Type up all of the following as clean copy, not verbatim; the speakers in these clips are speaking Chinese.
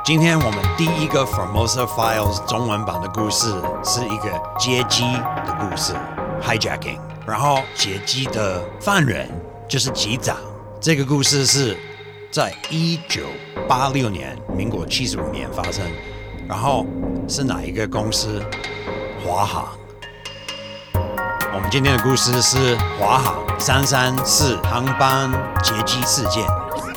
今天我们第一个 Formosa Files 中文版的故事是一个劫机的故事 hijacking， 然后劫机的犯人就是机长。这个故事是在1986年，民国75年发生，然后是哪一个公司？华航。我们今天的故事是华航334航班劫机事件。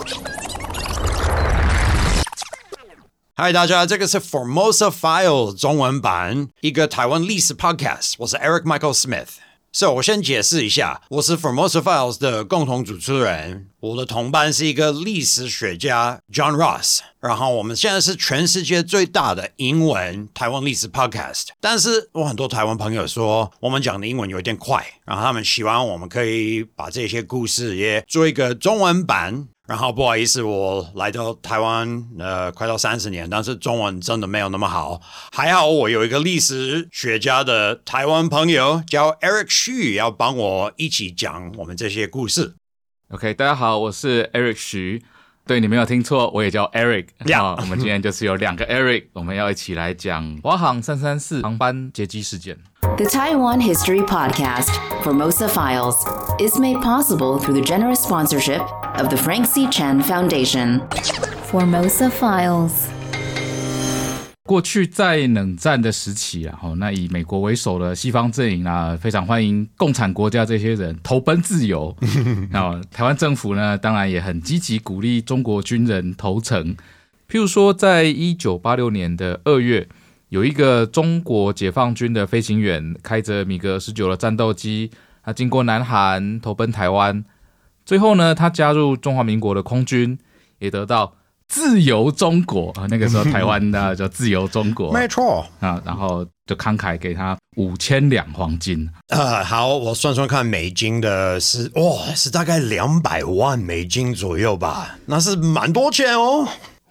嗨，大家，这个是 Formosa Files 中文版，一个台湾历史 podcast。我是 Eric Michael Smith。So， 我先解释一下，我是 Formosa Files 的共同主持人，我的同伴是一个历史学家 John Ross， 然后我们现在是全世界最大的英文台湾历史 podcast。但是我很多台湾朋友说我们讲的英文有点快，然后他们希望我们可以把这些故事也做一个中文版。然后不好意思，我来到台湾快到30年，但是中文真的没有那么好。还好我有一个历史学家的台湾朋友叫 Eric Xu， 要帮我一起讲我们这些故事。 OK， 大家好，我是 Eric Xu。对，你没有听错，我也叫 Eric。我们今天就是有2个 Eric， 我们要一起来讲华航334航班劫机事件。 The Taiwan History Podcast, Formosa Files, is made possible through the generous sponsorship of the Frank C. Chen Foundation. Formosa Files. 过去在冷战的时期那以美国为首的西方阵营非常欢迎共产国家这些人投奔自由。台湾政府呢，当然也很积极鼓励中国军人投诚。譬如说，在1986年的2月。有一个中国解放军的飞行员开着米格19的战斗机，他经过南韩投奔台湾，最后呢，他加入中华民国的空军，也得到自由中国那个时候台湾的叫自由中国， 没错然后就慷慨给他5000两黄金。 好，我算算看，美金的是大概200万美金左右吧，那是蛮多钱哦。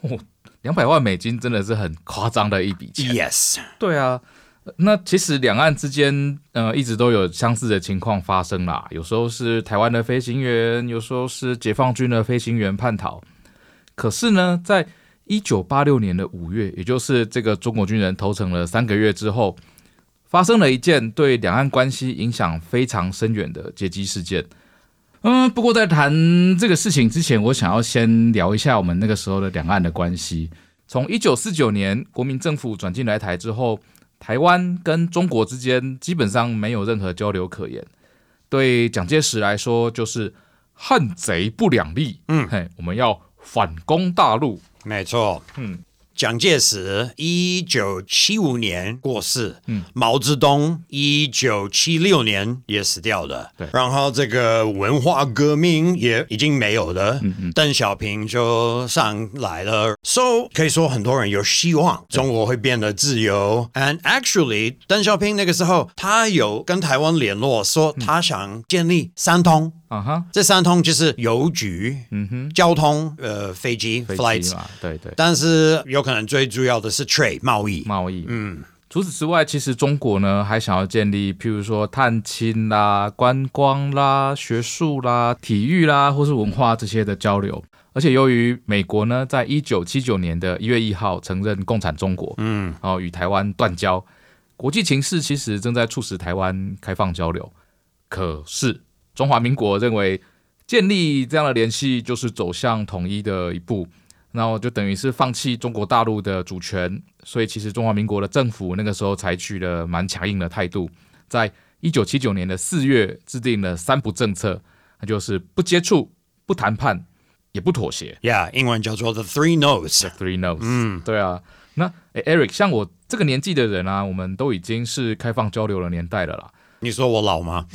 200万美金真的是很夸张的一笔钱。 Yes， 对啊，那其实两岸之间一直都有相似的情况发生啦。有时候是台湾的飞行员，有时候是解放军的飞行员叛逃。可是呢，在1986年的5月，也就是这个中国军人投诚了3个月之后，发生了一件对两岸关系影响非常深远的劫机事件。不过在谈这个事情之前，我想要先聊一下我们那个时候的两岸的关系。从1949年国民政府转进来台之后，台湾跟中国之间基本上没有任何交流可言。对蒋介石来说，就是汉贼不两立，我们要反攻大陆。 没错，蒋介石1975年过世，毛泽东1976年也死掉了，然后这个文化革命也已经没有了，邓小平就上来了，可以说很多人有希望中国会变得自由。And actually， 邓小平那个时候他有跟台湾联络，说他想建立3通。这3通就是邮局、交通、飞机 flights， 对， 但是有可能最主要的是 trade 贸易。 除此之外，其实中国呢还想要建立，譬如说探亲啦、观光啦、学术啦、体育啦，或是文化这些的交流。而且由于美国呢在1979年的1月1号承认共产中国，与台湾断交，国际情势其实正在促使台湾开放交流。可是中华民国认为建立这样的联系就是走向统一的一步，然后就等于是放弃中国大陆的主权，所以其实中华民国的政府那个时候采取了蛮强硬的态度，在1979年的4月制定了3不政策，那就是不接触、不谈判、也不妥协。 英文叫做 The Three No's。The Three No's。对啊，那Eric， 像我这个年纪的人我们都已经是开放交流的年代了啦。 你说我老吗？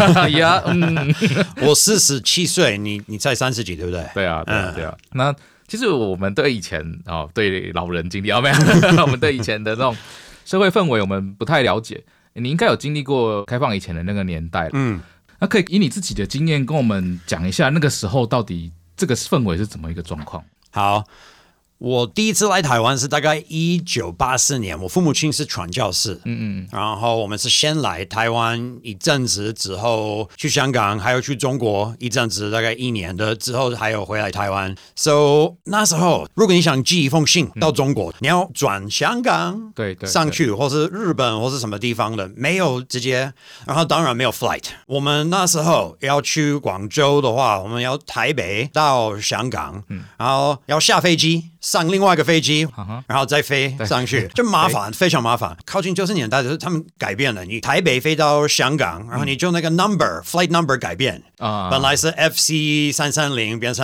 我47岁，你才30几，对不对？ 对啊。那其实我们对以前对老人经历没有，我们对以前的那种社会氛围我们不太了解。你应该有经历过开放以前的那个年代。那可以以你自己的经验跟我们讲一下，那个时候到底这个氛围是怎么一个状况？ 好。 我第一次来台湾是大概1984年，我父母亲是传教士，然后我们是先来台湾一阵子，之后去香港，还有去中国一阵子，大概1年的之后还有回来台湾。So 那时候，如果你想寄一封信到中国，你要转香港对上去，或是日本或是什么地方的，没有直接，然后当然没有 flight。我们那时候要去广州的话，我们要台北到香港，然后要下飞机。上另外一个飞机，然后再飞上去，就麻烦，非常麻烦。靠近90年代的时候，他们改变了，你台北飞到香港，然后你就那个 flight number 改变，本来是 FC330 变成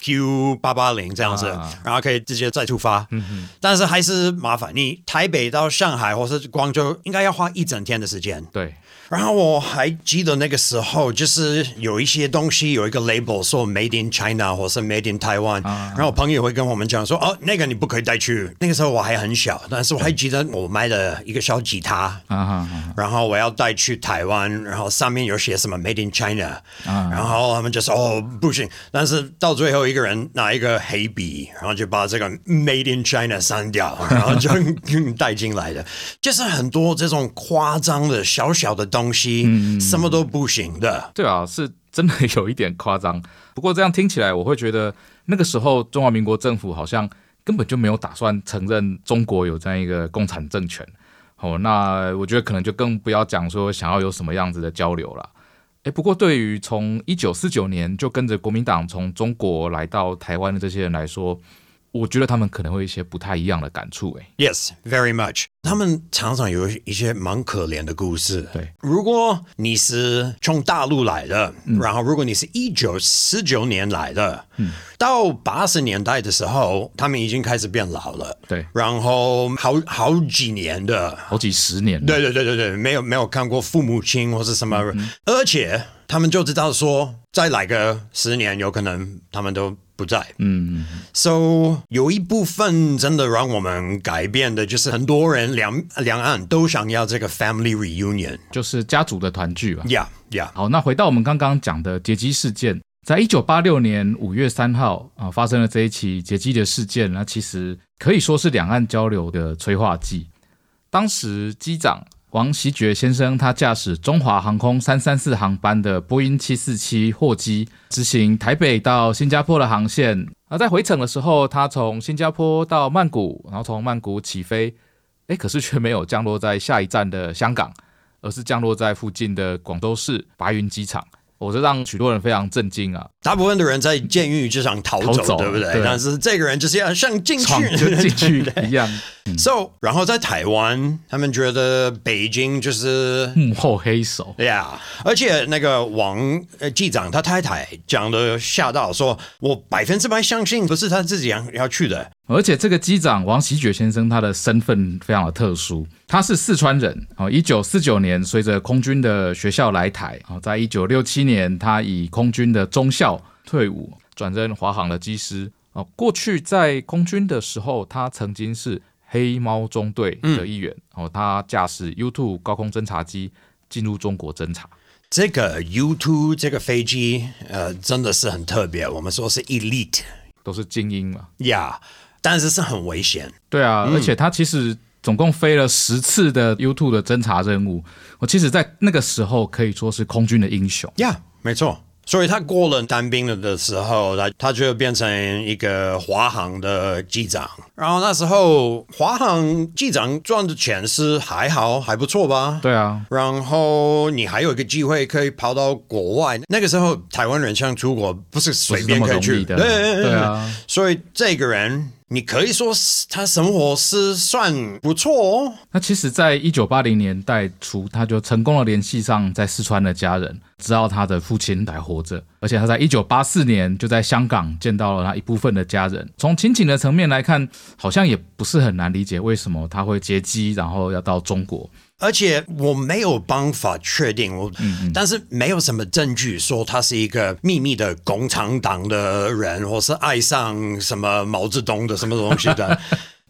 FQ880 这样子，然后可以直接再出发。但是还是麻烦，你台北到上海或是广州，应该要花1整天的时间。 对。 然后我还记得那个时候，就是有一些东西有一个 label 说 Made in China 或是 Made in Taiwan，然后朋友会跟我们讲说，哦，那个你不可以带去。那个时候我还很小，但是我还记得我买了一个小吉他，然后我要带去台湾，然后上面有写什么 Made in China，然后他们就说哦不行，但是到最后一个人拿一个黑笔，然后就把这个 Made in China 删掉，然后就带进来的，就是很多这种夸张的小小的东西，什么都不行的。 对啊，是真的有一点夸张。不过这样听起来，我会觉得那个时候中华民国政府好像根本就没有打算承认中国有这样一个共产政权。那我觉得可能就更不要讲说想要有什么样子的交流了。不过对于从1949年就跟着国民党从中国来到台湾的这些人来说，我觉得他们可能会有一些不太一样的感触。 Yes, very much. 他们常常有一些蛮可怜的故事。 对， 如果你是从大陆来的，然后如果你是1949年来的，到80年代的时候，他们已经开始变老了。 对， 然后好几年的， 好几十年。 对，没有看过父母亲或是什么，而且他们就知道说，再来个10年，有可能他们都不在。So 有一部分真的让我们改变的，就是很多人两岸都想要这个 family reunion， 就是家族的团聚吧。 Yeah. 好，那回到我们刚刚讲的劫机事件，在1986年5月3号发生了这一起劫机的事件，那其实可以说是两岸交流的催化剂。当时机长王锡爵先生，他驾驶中华航空334航班的波音747货机，执行台北到新加坡的航线。在回程的时候，他从新加坡到曼谷，然后从曼谷起飞，可是却没有降落在下一站的香港，而是降落在附近的广州市白云机场。这让许多人非常震惊啊！ 大部分的人在监狱就想逃走，对不对？但是这个人就是要像进去就进去一样。 So， 然后在台湾，他们觉得北京就是幕后黑手。 而且那个王机长他太太讲的吓到，说我100%相信不是他自己要去的。 而且这个机长王锡爵先生，他的身份非常的特殊，他是四川人。1949年随着空军的学校来台，在1967年他以空军的中校退伍，转任华航的机师。过去在空军的时候，他曾经是黑猫中队的一员。他驾驶 U2 高空侦察机进入中国侦察。 这个 U2 这个飞机真的是很特别，我们说是 elite， 都是精英嘛。 但是是很危险。 对啊，而且他其实总共飞了10次的 U2 的侦察任务，其实在那个时候可以说是空军的英雄。 没错。所以他过了当兵了的时候，他就变成一个华航的机长。然后那时候华航机长赚的钱是还好，还不错吧？ 对啊。 然后你还有一个机会可以跑到国外。那个时候台湾人想出国不是随便可以去的。对啊。 所以这个人，你可以说他生活是算不错哦。 那其实在1980年代初，他就成功的联系上在四川的家人，知道他的父亲还活着，而且他在1984年就在香港见到了他一部分的家人。从亲情的层面来看，好像也不是很难理解为什么他会劫机，然后要到中国。 而且我没有办法确定，但是没有什么证据说他是一个秘密的共产党的人，或是爱上什么毛泽东的什么东西的。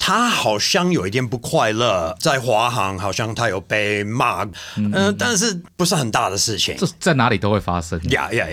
他好像有一点不快乐，在华航好像他有被骂，但是不是很大的事情， 这在哪里都会发生。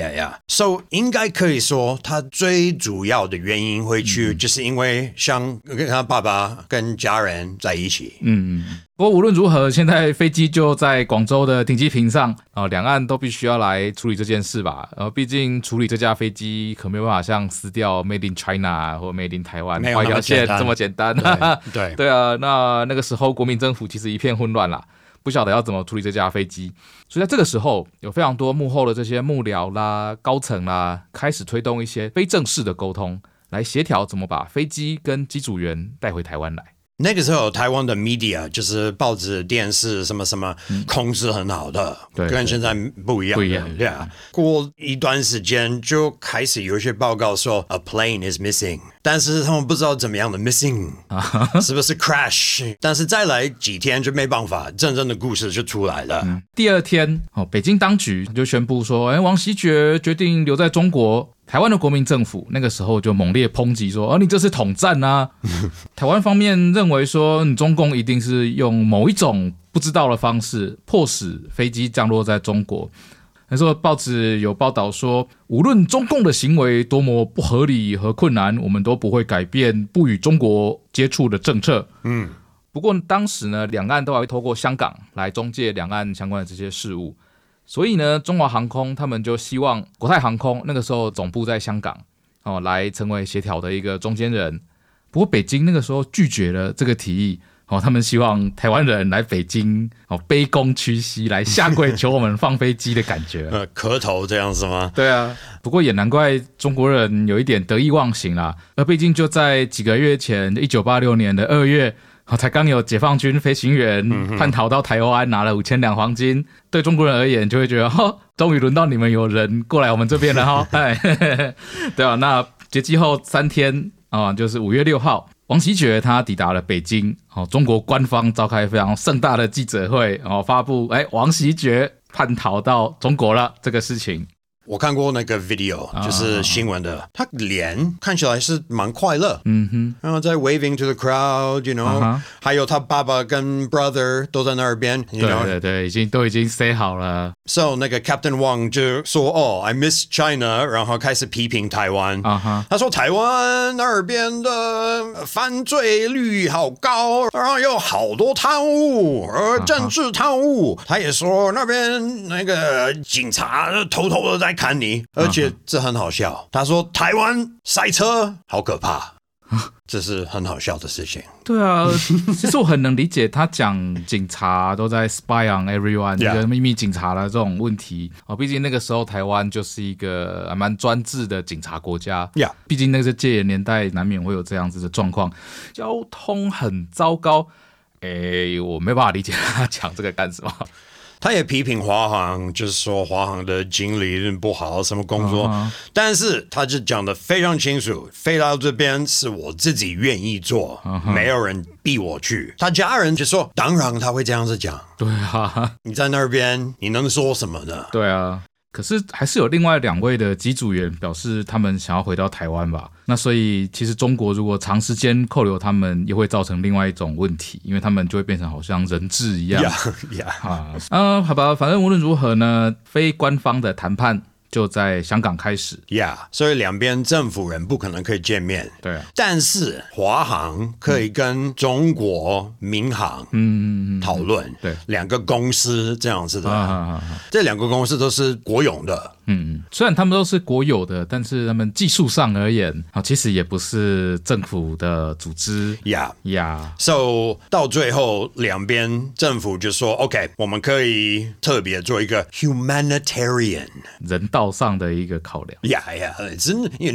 So 应该可以说，他最主要的原因会去，就是因为像跟他爸爸跟家人在一起。 不过无论如何，现在飞机就在广州的停机坪上，两岸都必须要来处理这件事吧。毕竟处理这架飞机可没有办法像撕掉 Made in China 或 Made in 台湾画一条线这么简单。对啊，那个时候国民政府其实一片混乱啦，不晓得要怎么处理这架飞机。所以在这个时候，有非常多幕后的这些幕僚啦、高层啦，开始推动一些非正式的沟通，来协调怎么把飞机跟机组员带回台湾来。 那个时候台湾的 media 就是报纸电视什么什么控制很好的，跟现在不一样。过一段时间就开始有一些报告说 a plane is missing， 但是他们不知道怎么样的 missing 是不是 crash， 但是再来几天就没办法，真正的故事就出来了。 第二天北京当局就宣布说王锡爵决定留在中国。台湾的国民政府那个时候就猛烈抨击说你这是统战啊。台湾方面认为说中共一定是用某一种不知道的方式迫使飞机降落在中国。那时候报纸有报道说，无论中共的行为多么不合理和困难，我们都不会改变不与中国接触的政策。不过当时呢，两岸都还会透过香港来中介两岸相关的这些事务。所以呢，中华航空他们就希望国泰航空那个时候总部在香港来成为协调的一个中间人。不过北京那个时候拒绝了这个提议他们希望台湾人来北京卑躬屈膝来下跪求我们放飞机的感觉。 磕头这样子吗？ 对啊，不过也难怪中国人有一点得意忘形啦。而毕竟就在几个月前1986年的2月才刚有解放军飞行员叛逃到台湾拿了5000两黄金，对中国人而言就会觉得终于轮到你们有人过来我们这边了对啊，那劫机后3天就是5月6号，王锡爵他抵达了北京，中国官方召开非常盛大的记者会，发布王锡爵叛逃到中国了这个事情。 我看过那个 video， 就是新闻的，他脸看起来是蛮快乐，然后在 waving to the crowd， you know，还有他爸爸跟 brother 都在那边， you know， 对，都已经 say 好了。 So 那个 Captain Wang 就说I miss China， 然后开始批评台湾。他说台湾那边的犯罪率好高，然后有好多贪污，政治贪污。他也说那边那个警察偷偷的在看你，而且这很好笑。他说台湾塞车好可怕，这是很好笑的事情。 对啊，其实我很能理解他讲警察都在 spy on everyone， 这个秘密警察的这种问题。毕竟那个时候台湾就是一个还蛮专制的警察国家。毕竟那个戒严年代难免会有这样子的状况，交通很糟糕。我没办法理解他讲这个干什么。 他也批评华航，就是说华航的经理不好，什么工作，但是他就讲得非常清楚，飞到这边是我自己愿意做，没有人逼我去。他家人就说，当然他会这样子讲。 对啊， 你在那边你能说什么呢？ 对啊，可是还是有另外2位的机组员表示他们想要回到台湾吧。那所以其实中国如果长时间扣留他们，也会造成另外一种问题，因为他们就会变成好像人质一样。好吧，反正无论如何呢，非官方的谈判就在香港开始。 所以两边政府人不可能可以见面。 对啊， 但是华航可以跟中国民航讨论，对，2个公司这样子的，这2个公司都是国有的。 虽然他们都是国有的，但是他们技术上而言其实也不是政府的组织。So 到最后两边政府就说 OK， 我们可以特别做一个 humanitarian 人道上的一个考量。 It's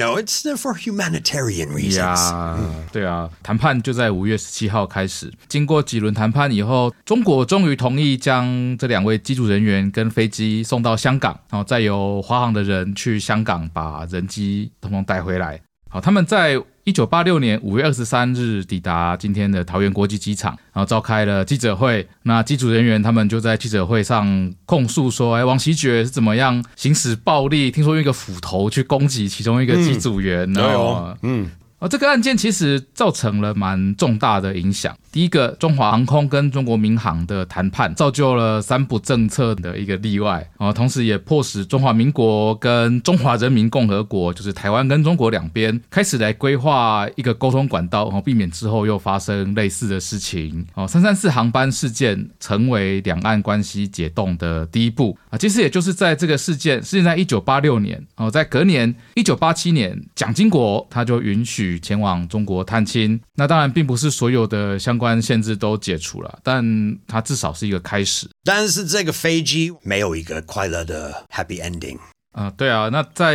for humanitarian reasons。 对啊，谈判就在5月17号开始。经过几轮谈判以后，中国终于同意将这2位机组人员跟飞机送到香港，然后再由华航的人去香港把人机统统带回来。他们在1986年5月23日抵达今天的桃园国际机场，然后召开了记者会。那机组人员他们就在记者会上控诉说，王锡爵是怎么样行使暴力，听说用一个斧头去攻击其中一个机组员。 这个案件其实造成了蛮重大的影响。第一个，中华航空跟中国民航的谈判造就了三不政策的一个例外，同时也迫使中华民国跟中华人民共和国，就是台湾跟中国两边开始来规划一个沟通管道，避免之后又发生类似的事情。334航班事件成为两岸关系解冻的第一步。其实也就是在这个事件是在1986年，在隔年1987年，蒋经国他就允许前往中国探亲。那当然并不是所有的相关限制都解除了，但它至少是一个开始。 但是这个飞机没有一个快乐的 happy ending。 对啊，那在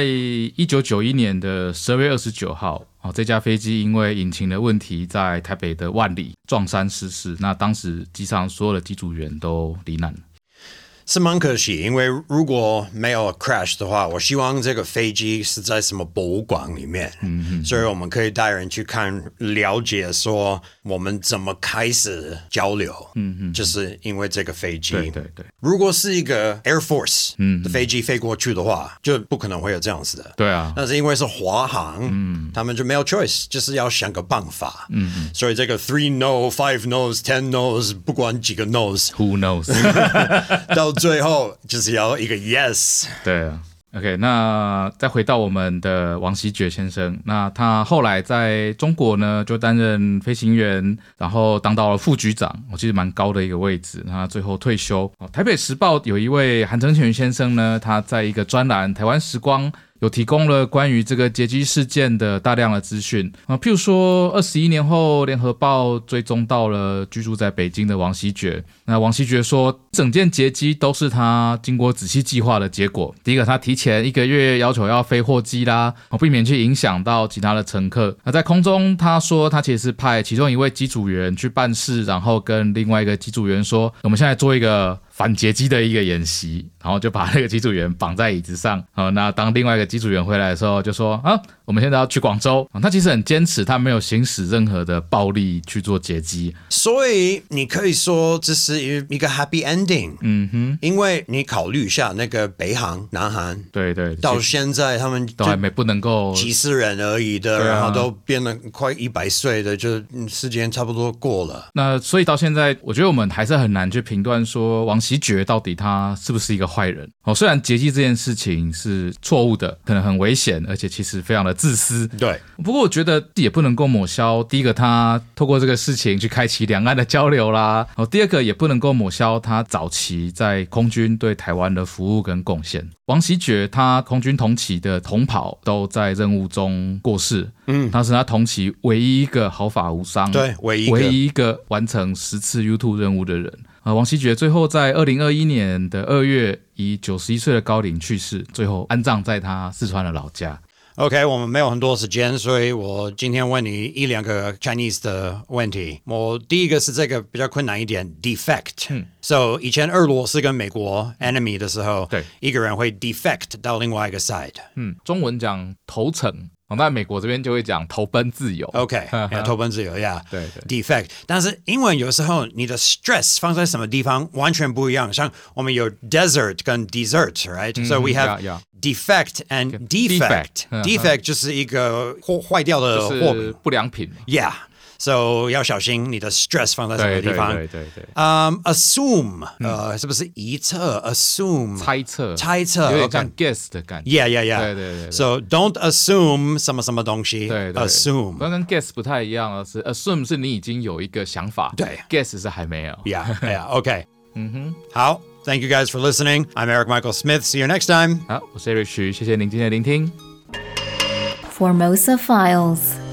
1991年的12月29号，这架飞机因为引擎的问题，在台北的万里撞山失事。那当时机上所有的机组员都罹难了。 是蛮可惜，因为如果没有 crash 的话，我希望这个飞机是在什么博物馆里面，所以我们可以带人去看，了解说我们怎么开始交流，就是因为这个飞机。 对， 如果是一个 Air Force 的飞机飞过去的话，就不可能会有这样子的。 对啊， 但是因为是华航，他们就没有 choice， 就是要想个办法。所以这个 3 no, 5 no's, 10 no's， 不管几个 no's，Who knows 到最后就是要一个 yes。 对啊 OK， 那再回到我们的王锡爵先生，那他后来在中国呢就担任飞行员，然后当到了副局长，其实蛮高的一个位置。他最后退休。台北时报有一位韩正全先生呢，他在一个专栏《台湾时光》有提供了关于这个劫机事件的大量的资讯譬如说21年后，联合报追踪到了居住在北京的王锡爵。那王锡爵说，整件劫机都是他经过仔细计划的结果。第一个，他提前1个月要求要飞货机啦，避免去影响到其他的乘客。那在空中，他说他其实是派其中一位机组员去办事，然后跟另外一个机组员说，我们现在做一个反劫机的一个演习，然后就把那个机组员绑在椅子上。那当另外一个机组员回来的时候，就说我们现在要去广州。他其实很坚持，他没有行使任何的暴力去做劫机。 所以你可以说这是一个 happy ending。因为你考虑一下那个北韩、南韩， 对， 到现在他们都还没不能够几十人而已的，然后都变得快100岁的，就时间差不多过了。 那所以到现在，我觉得我们还是很难去评断说王锡爵到底他是不是一个坏人。虽然劫机这件事情是错误的，可能很危险，而且其实非常的自私。 对， 不过我觉得也不能够抹消，第一个他透过这个事情去开启两岸的交流啦，第二个也不能够抹消他早期在空军对台湾的服务跟贡献。王锡爵他空军同期的同袍都在任务中过世，他是他同期唯一一个毫发无伤， 对，唯一一个完成10次 U2 任务的人。王锡爵最后在2021年的2月以91岁的高龄去世，最后安葬在他四川的老家。 OK， 我们没有很多时间，所以我今天问你1、2个 Chinese 的问题。我第一个是这个比较困难一点 ，defect。So 以前俄罗斯跟美国 enemy 的时候，对，一个人会 defect 到另外一个 side。 中文讲投诚。在美国这边就会讲投奔自由。 OK， 投奔自由 ，Yeah， 对 defect。但是英文有时候你的 stress 放在什么地方完全不一样。像我们有 desert 跟 dessert，right？So we have defect and defect。defect 就是一个坏掉的货品， 就是不良品。 Yeah。So 要小心你的 stress 放在什么地方。 对。 assume 是不是疑测 assume 猜测有点像 guess 的感觉。 Yeah。 对。 So don't assume 什么东西。对 assume 跟 guess 不太一样，是 assume 是你已经有一个想法，对 guess 是还没有。 Yeah OK 好 Thank you guys for listening. I'm Eric Michael Smith. See you next time. 好，我是 Eric 徐，谢谢您今天的聆听。 Formosa Files